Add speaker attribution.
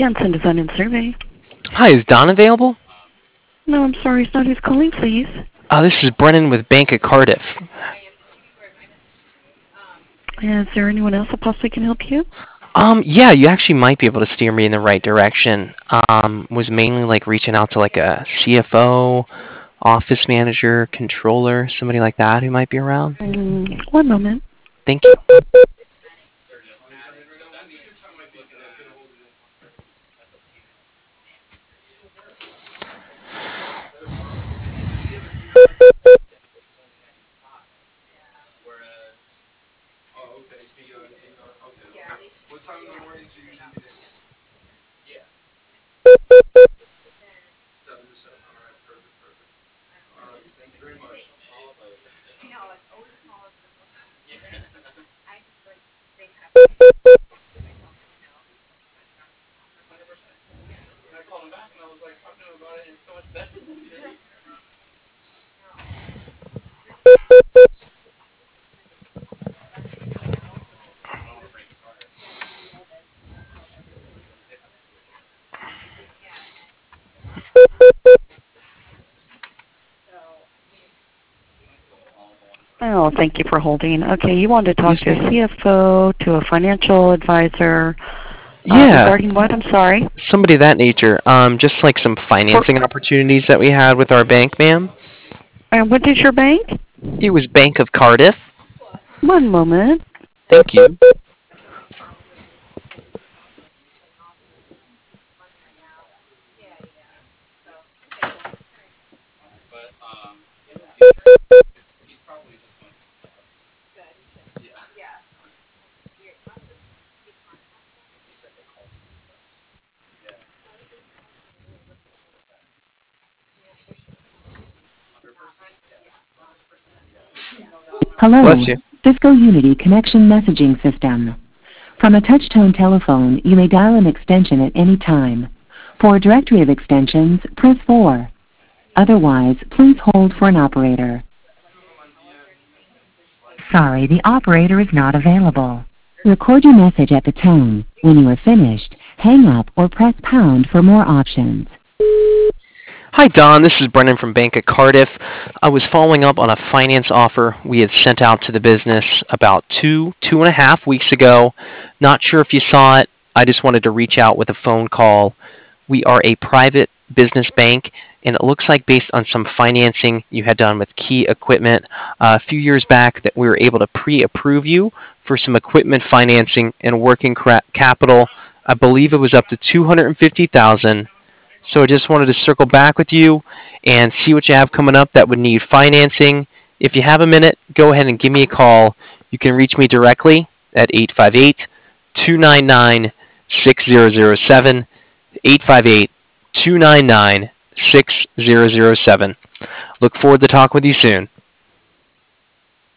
Speaker 1: Jansen Design and Survey.
Speaker 2: Hi, is Don available?
Speaker 1: No, I'm sorry, it's not. Who's calling, please?
Speaker 2: This is Brennan with Bank of Cardiff.
Speaker 1: Is there anyone else that possibly can help you?
Speaker 2: Yeah, you actually might be able to steer me in the right direction. Was mainly like reaching out to like a CFO, office manager, controller, somebody like that who might be around.
Speaker 1: One moment.
Speaker 2: Thank you.
Speaker 1: Oh, thank you for holding. Okay, you wanted to talk to a CFO, to a financial advisor.
Speaker 2: Yeah.
Speaker 1: Regarding what? I'm sorry.
Speaker 2: Somebody of that nature. Just like some financing opportunities that we had with our bank, ma'am.
Speaker 1: And what is your bank?
Speaker 2: It was Bank of Cardiff.
Speaker 1: One moment.
Speaker 2: Thank you.
Speaker 3: Hello,
Speaker 2: Bless you.
Speaker 3: Cisco Unity Connection Messaging System. From a touch-tone telephone, you may dial an extension at any time. For a directory of extensions, press 4. Otherwise, please hold for an operator. Sorry, the operator is not available. Record your message at the tone. When you are finished, hang up or press pound for more options.
Speaker 2: Hi, Don. This is Brennan from Bank of Cardiff. I was following up on a finance offer we had sent out to the business about two and a half weeks ago. Not sure if you saw it. I just wanted to reach out with a phone call. We are a private business bank, and it looks like based on some financing you had done with key equipment a few years back that we were able to pre-approve you for some equipment financing and working capital. I believe it was up to $250,000. So I just wanted to circle back with you and see what you have coming up that would need financing. If you have a minute, go ahead and give me a call. You can reach me directly at 858-299-6007, 858-299-6007. Look forward to talking with you soon.